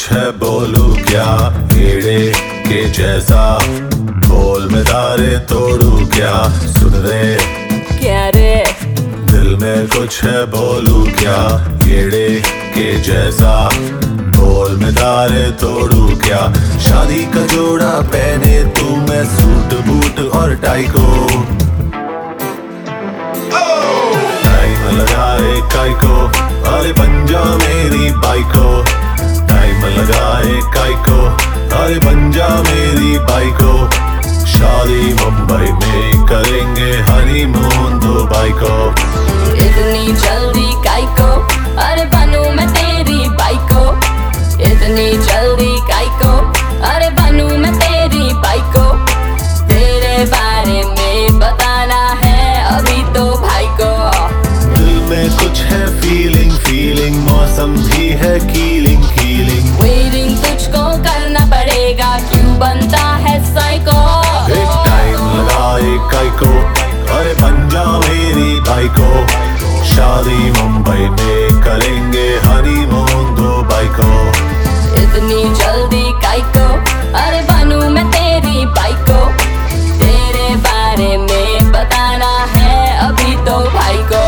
कुछ है बोलूं क्या, कीड़े के जैसा बोल में तारे तोड़ू क्या, सुन रे क्या रे दिल में कुछ है बोलूं क्या, कीड़े के जैसा बोल में तारे तोड़ू क्या। शादी का जोड़ा पहने तू मैं सूट बूट और टाई को, टाइम लगाए काई को, अरे बन जा मेरी बाइको, टाइम लगाए काई को, अरे बन जा मेरी बाइको। शादी मुंबई में करेंगे हनीमून दुबई को। इतनी जल्दी काई को, अरे बनूं मैं तेरी बाइको। इतनी जल्दी काई को, अरे बनूं मैं तेरी बाइको। तेरे बारे में बताना है अभी तो भाई को। दिल में कुछ है फीलिंग फीलिंग, मौसम भी है कीलिंग कीलिंग। वेटिंग तुझको करना पड़ेगा, क्यों बनता है साइको। एक टाइम लगाए काई को, अरे बन जा मेरी बाइको। शादी मुंबई में करेंगे हनीमून दुबई को। इतनी जल्दी काई को, अरे बनूं मैं तेरी बाइको। तेरे बारे में बताना है अभी तो भाई को।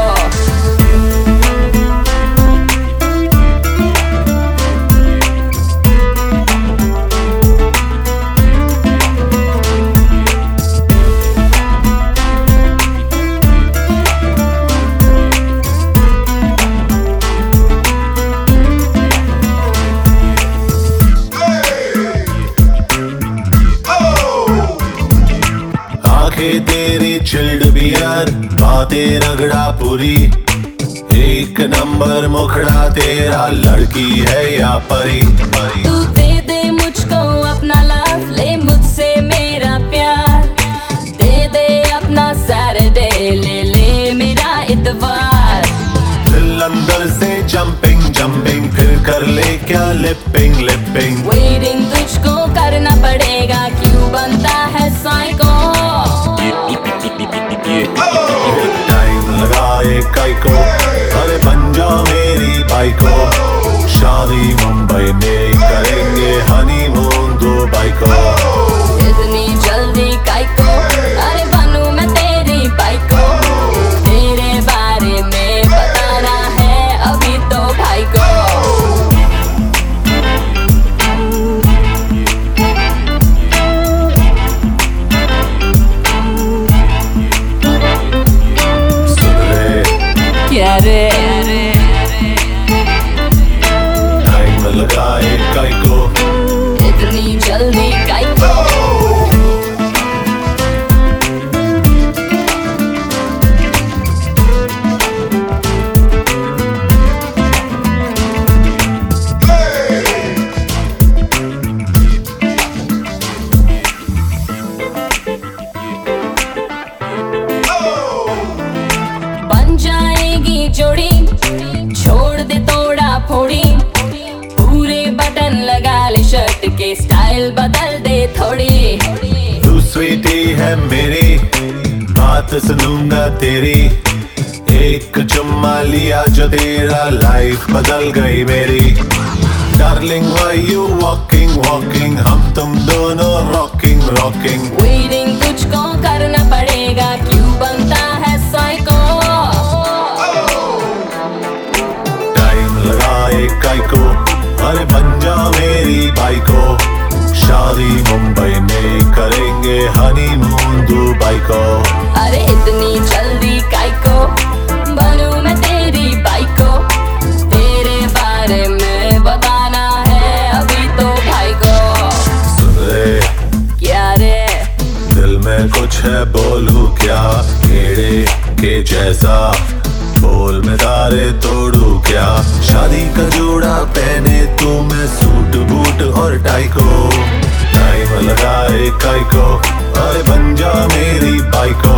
आंखें तेरी चिल्ड बियर, बातें रगड़ा पूरी। एक नंबर मुखड़ा तेरा, लड़की है या परी परी। तू दे दे मुझको अपना लव, ले मुझसे मेरा प्यार। दे दे अपना सैटरडे, ले ले मेरा इतवार। दिल अंदर से जंपिंग जंपिंग, फिर कर ले क्या लिपिंग लिपिंग। वेटिंग तुझको करना पड़ेगा, क्यों बनता है साइको। टाइम लगाए काई को, अरे बन जा मेरी बाइको। शादी मुंबई में करेंगे हनीमून दुबई को। इतनी जल्दी काई को, अरे बनूं मैं तेरी बाइको। तेरे बारे में बताना है अभी तो भाई को। सुन रे क्या रे टाइम लगाए काई को, इतनी जल्दी काई को। बन जाएगी जोड़ी, छोड़ दे तोड़ा फोड़ी। पूरे बटन लगा ले शर्ट के, स्टाइल बदल दे थोड़ी। तू स्वीटी है मेरी, बात सुनूंगा तेरी। एक चुम्मा लिया जो तेरा, लाइफ बदल गई मेरी। Darling why you walking walking, हम तुम दोनों रॉकिंग रॉकिंग। वेटिंग तुझको करना पड़ेगा, क्यों बनता है साइको। टाइम लगाए काई को, अरे बन जा मेरी बाइको। शादी मुंबई में करेंगे हनीमून दुबई को। अरे इतनी जल्दी काई को, बनूं मैं तेरी बाइको। तेरे बारे में बताना है अभी तो भाई को। सुन रे क्या रे दिल में कुछ है बोलूं क्या, कीड़े के जैसा बोल में तारे तोड़ू क्या। शादी का जोड़ा पहने तू मैं सूट बूट और टाई को। टाइम लगाए काई को, अरे बन जा मेरी बाइको।